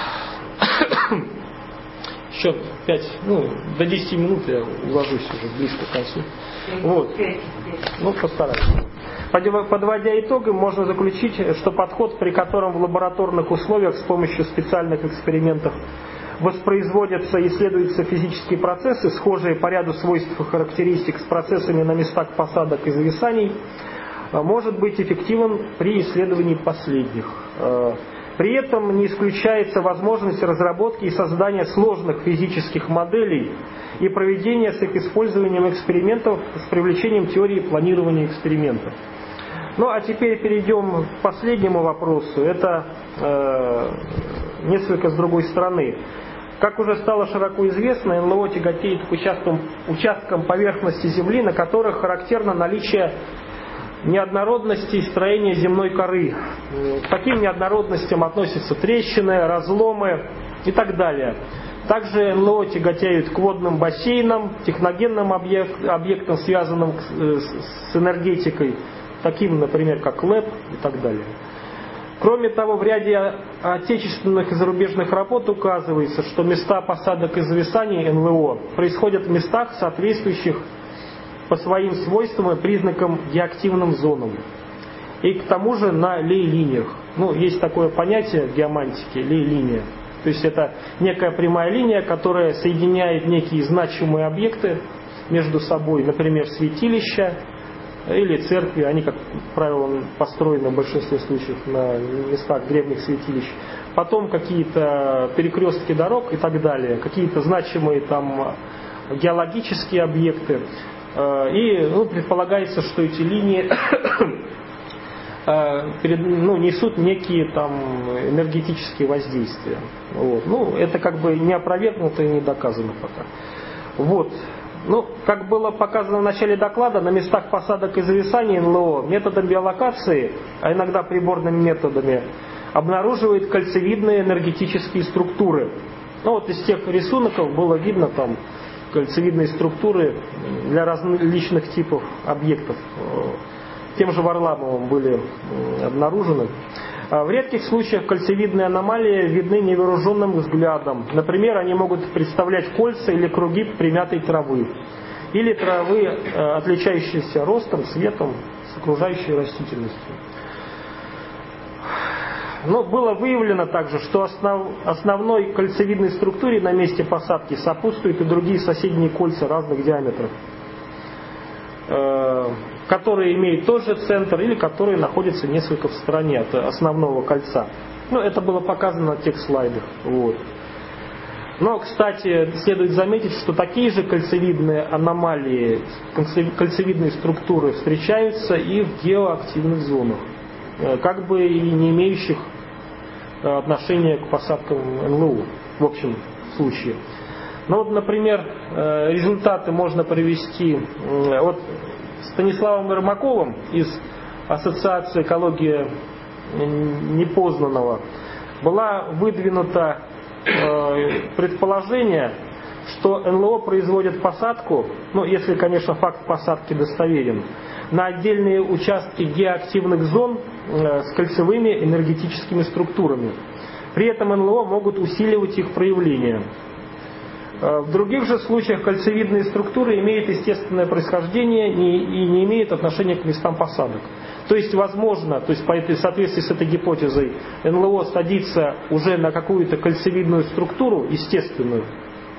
Еще 5, до 10 минут я уложусь уже близко к концу. Вот. Постараюсь. Подводя итоги, можно заключить, что подход, при котором в лабораторных условиях с помощью специальных экспериментов воспроизводятся и исследуются физические процессы, схожие по ряду свойств и характеристик с процессами на местах посадок и зависаний, может быть эффективен при исследовании последних. При этом не исключается возможность разработки и создания сложных физических моделей и проведения с их использованием экспериментов с привлечением теории планирования экспериментов. Ну а теперь перейдем к последнему вопросу. Это несколько с другой стороны. Как уже стало широко известно, НЛО тяготеет к участкам поверхности Земли, на которых характерно наличие неоднородности строения земной коры. К таким неоднородностям относятся трещины, разломы и так далее. Также НЛО тяготеют к водным бассейнам, техногенным объектам, связанным с энергетикой, таким, например, как ЛЭП и так далее. Кроме того, в ряде отечественных и зарубежных работ указывается, что места посадок и зависаний НЛО происходят в местах, соответствующих по своим свойствам и признакам геоактивным зонам. И к тому же на лей-линиях. Есть такое понятие в геомантике – лей-линия. То есть это некая прямая линия, которая соединяет некие значимые объекты между собой, например, святилища или церкви. Они, как правило, построены в большинстве случаев на местах древних святилищ. Потом какие-то перекрестки дорог и так далее. Какие-то значимые там геологические объекты. И предполагается, что эти линии несут некие там энергетические воздействия. Вот. Это как бы не опровергнуто и не доказано пока. Вот. Как было показано в начале доклада, на местах посадок и зависаний НЛО методом биолокации, а иногда приборными методами, обнаруживают кольцевидные энергетические структуры. Из тех рисунков было видно там кольцевидные структуры для различных типов объектов. Тем же Варламовым были обнаружены. В редких случаях кольцевидные аномалии видны невооруженным взглядом. Например, они могут представлять кольца или круги примятой травы. Или травы, отличающиеся ростом, цветом, с окружающей растительностью. Но было выявлено также, что основной кольцевидной структуре на месте посадки сопутствуют и другие соседние кольца разных диаметров, которые имеют тот же центр или которые находятся несколько в стороне от основного кольца. Это было показано на тех слайдах. Вот. Но, кстати, следует заметить, что такие же кольцевидные аномалии, кольцевидные структуры встречаются и в геоактивных зонах, как бы и не имеющих отношения к посадкам НЛО в общем случае. Например, результаты можно привести Станиславом Ермаковым из Ассоциации «Экология непознанного». Была выдвинута предположение, что НЛО производят посадку, если, конечно, факт посадки достоверен, на отдельные участки геоактивных зон с кольцевыми энергетическими структурами. При этом НЛО могут усиливать их проявление. В других же случаях кольцевидные структуры имеют естественное происхождение и не имеют отношения к местам посадок. То есть, возможно, в соответствии с этой гипотезой, НЛО садится уже на какую-то кольцевидную структуру, естественную,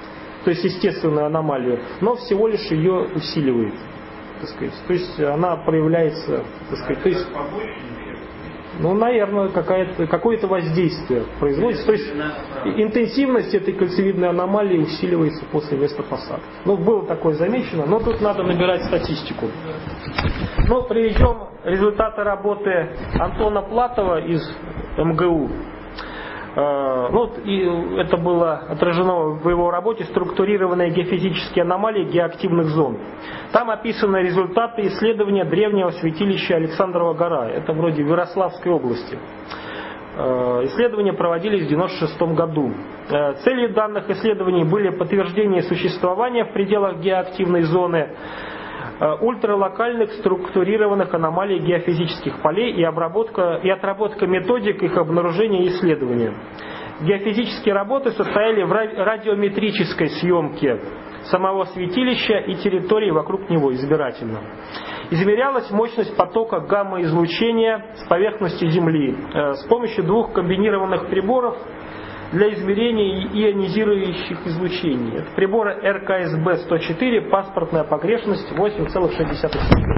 то есть естественную аномалию, но всего лишь ее усиливает. Так сказать. То есть она проявляется, так сказать, то есть, ну, наверное, какое-то воздействие производится. То есть интенсивность этой кольцевидной аномалии усиливается после местопосадки. Ну, было такое замечено, но тут надо набирать статистику. Ну, приведем результаты работы Антона Платова из МГУ. Ну, и это было отражено в его работе «Структурированные геофизические аномалии геоактивных зон». Там описаны результаты исследования древнего святилища Александрова гора. Это вроде в Ярославской области. Исследования проводились в 1996 году. Целью данных исследований были подтверждение существования в пределах геоактивной зоны ультралокальных структурированных аномалий геофизических полей и отработка методик их обнаружения и исследования. Геофизические работы состояли в радиометрической съемке самого святилища и территории вокруг него избирательно. Измерялась мощность потока гамма-излучения с поверхности Земли с помощью двух комбинированных приборов для измерения ионизирующих излучений. Это приборы РКСБ-104, паспортная погрешность 8,6.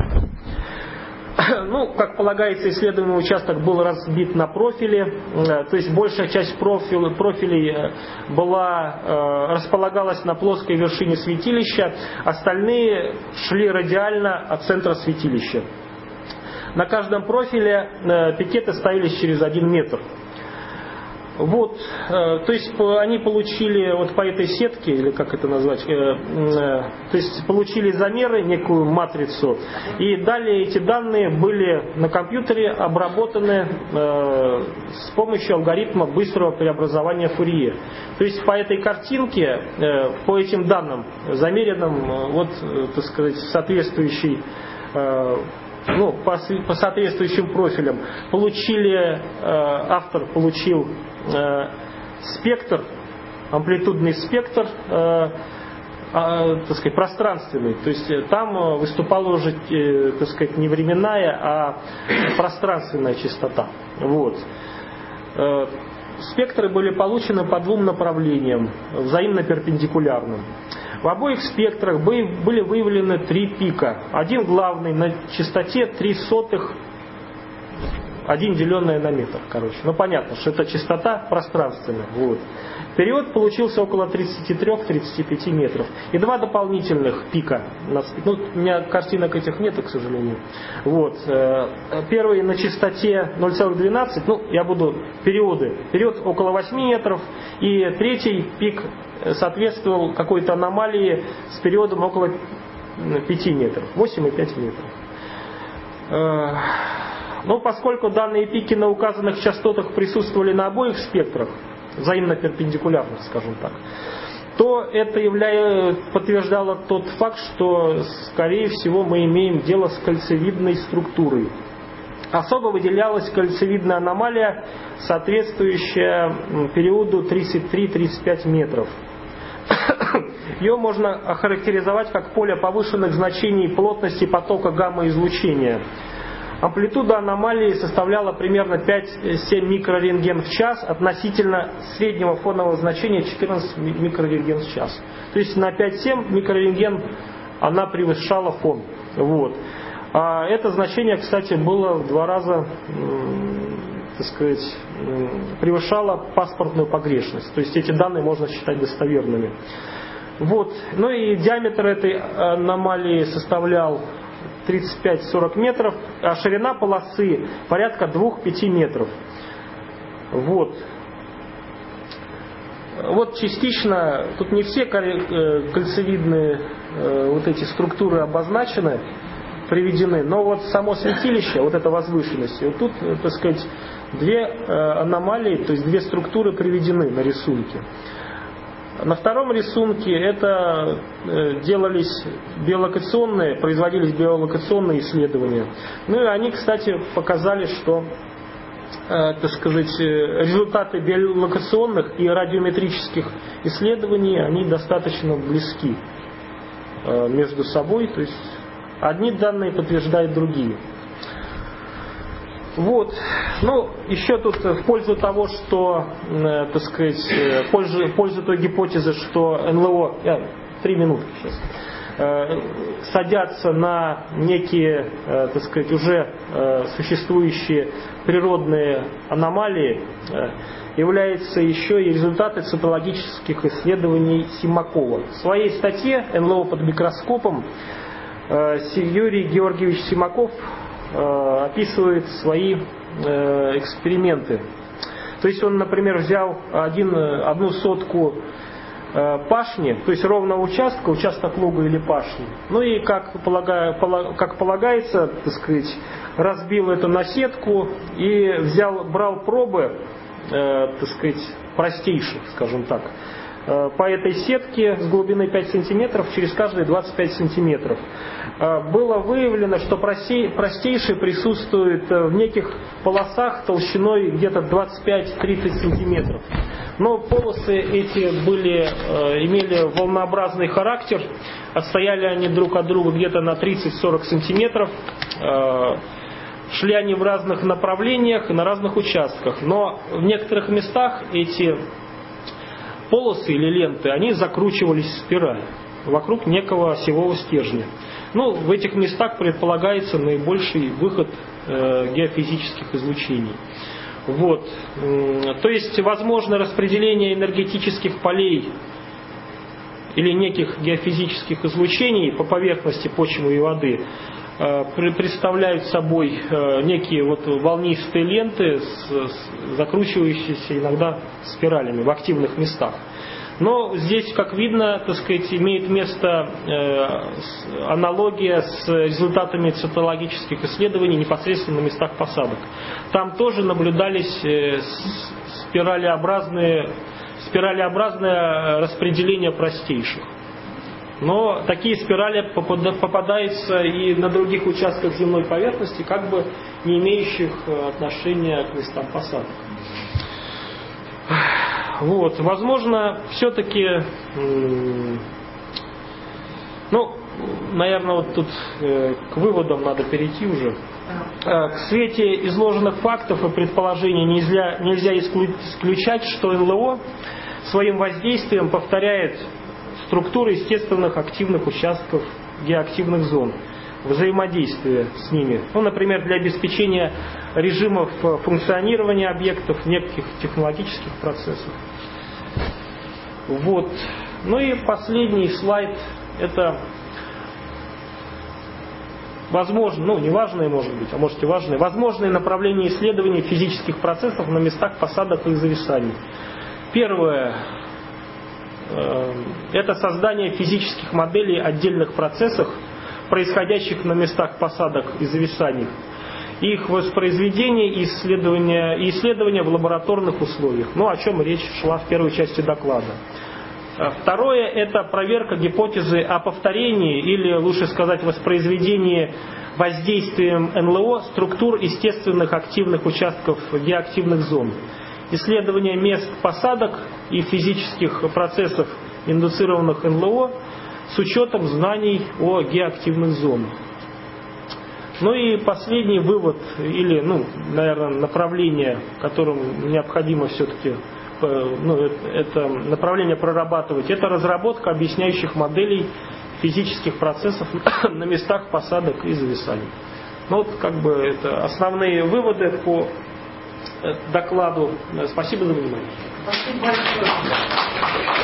Ну, как полагается, исследуемый участок был разбит на профили, то есть большая часть профилей располагалась на плоской вершине святилища, остальные шли радиально от центра святилища. На каждом профиле пикеты ставились через 1 метр. Вот, то есть они получили вот по этой сетке, или как это назвать, то есть получили замеры, некую матрицу, и далее эти данные были на компьютере обработаны с помощью алгоритма быстрого преобразования Фурье. То есть по этой картинке, по этим данным, замеренным вот, так сказать, соответствующей, ну, по соответствующим профилям, автор получил спектр, амплитудный спектр, так сказать, пространственный. То есть там выступала уже, так сказать, не временная, а пространственная частота. Вот. Спектры были получены по 2 направлениям, взаимно перпендикулярным. В обоих спектрах были выявлены 3 пика. Один главный на частоте 0,03, 1 деленное на метр, короче. Ну понятно, что это частота пространственная. Вот. Период получился около 33-35 метров. И 2 дополнительных пика. Ну, у меня картинок этих нет, к сожалению. Вот. Первый на частоте 0,12, ну, я буду периоды. Период около 8 метров. И третий пик соответствовал какой-то аномалии с периодом около 5 метров. 8,5 метров. Но поскольку данные пики на указанных частотах присутствовали на обоих спектрах, взаимно перпендикулярных, скажем так, то это подтверждало тот факт, что, скорее всего, мы имеем дело с кольцевидной структурой. Особо выделялась кольцевидная аномалия, соответствующая периоду 33-35 метров. Ее можно охарактеризовать как поле повышенных значений плотности потока гамма-излучения. Амплитуда аномалии составляла примерно 5-7 микрорентген в час относительно среднего фонового значения 14 микрорентген в час. То есть на 5-7 микрорентген она превышала фон. Вот. А это значение, кстати, было в 2 раза, так сказать, превышало паспортную погрешность. То есть эти данные можно считать достоверными. Вот. Ну и диаметр этой аномалии составлял 35-40 метров, а ширина полосы порядка 2-5 метров. Вот. Вот частично, тут не все кольцевидные вот эти структуры обозначены, приведены, но вот само святилище, вот эта возвышенность, вот тут, так сказать, 2 аномалии, то есть 2 структуры приведены на рисунке. На втором рисунке это производились биолокационные исследования. Ну и они, кстати, показали, что, так сказать, результаты биолокационных и радиометрических исследований, они достаточно близки между собой. То есть одни данные подтверждают другие. Вот. Ну, еще тут в пользу того, что, так сказать, в пользу той гипотезы, что НЛО, 3 минутки сейчас, садятся на некие, так сказать, уже существующие природные аномалии, являются еще и результаты цитологических исследований Симакова. В своей статье «НЛО под микроскопом» Юрий Георгиевич Симаков описывает свои эксперименты. То есть он, например, взял 1/100 пашни, то есть ровного участка, участок луга или пашни. Ну и как полагается, так сказать, разбил это на сетку и брал пробы, так сказать, простейших, скажем так, по этой сетке с глубины 5 см через каждые 25 см. Было выявлено, что простейшие присутствуют в неких полосах толщиной где-то 25-30 см. Но полосы эти имели волнообразный характер, отстояли они друг от друга где-то на 30-40 см. Шли они в разных направлениях и на разных участках. Но в некоторых местах эти полосы или ленты, они закручивались в спираль вокруг некого осевого стержня. Ну, в этих местах предполагается наибольший выход геофизических излучений. Вот. То есть возможно распределение энергетических полей или неких геофизических излучений по поверхности почвы и воды представляют собой некие волнистые ленты, закручивающиеся иногда спиралями в активных местах. Но здесь, как видно, так сказать, имеет место аналогия с результатами цитологических исследований непосредственно на местах посадок. Там тоже наблюдались спиралеобразное распределение простейших. Но такие спирали попадаются и на других участках земной поверхности, как бы не имеющих отношения к местам посадок. Вот. Возможно, все-таки, наверное, вот тут к выводам надо перейти уже. В свете изложенных фактов и предположений нельзя исключать, что НЛО своим воздействием повторяет структуры естественных активных участков геоактивных зон, взаимодействие с ними. Например, для обеспечения режимов функционирования объектов, неких технологических процессов. Вот. Ну и последний слайд. Это возможно, неважные, может быть, а может и важные, возможные направления исследований физических процессов на местах посадок и зависаний. Первое. Это создание физических моделей отдельных процессов, происходящих на местах посадок и зависаний, их воспроизведение и исследование в лабораторных условиях, о чем речь шла в первой части доклада. Второе – это проверка гипотезы о повторении, или, лучше сказать, воспроизведении воздействием НЛО структур естественных активных участков геоактивных зон. Исследование мест посадок и физических процессов, индуцированных НЛО, с учетом знаний о геоактивных зонах. Ну и последний вывод, или, наверное, направление, которым необходимо все-таки это направление прорабатывать, это разработка объясняющих моделей физических процессов на местах посадок и зависаний. Это основные выводы по докладу. Спасибо за внимание. Спасибо большое.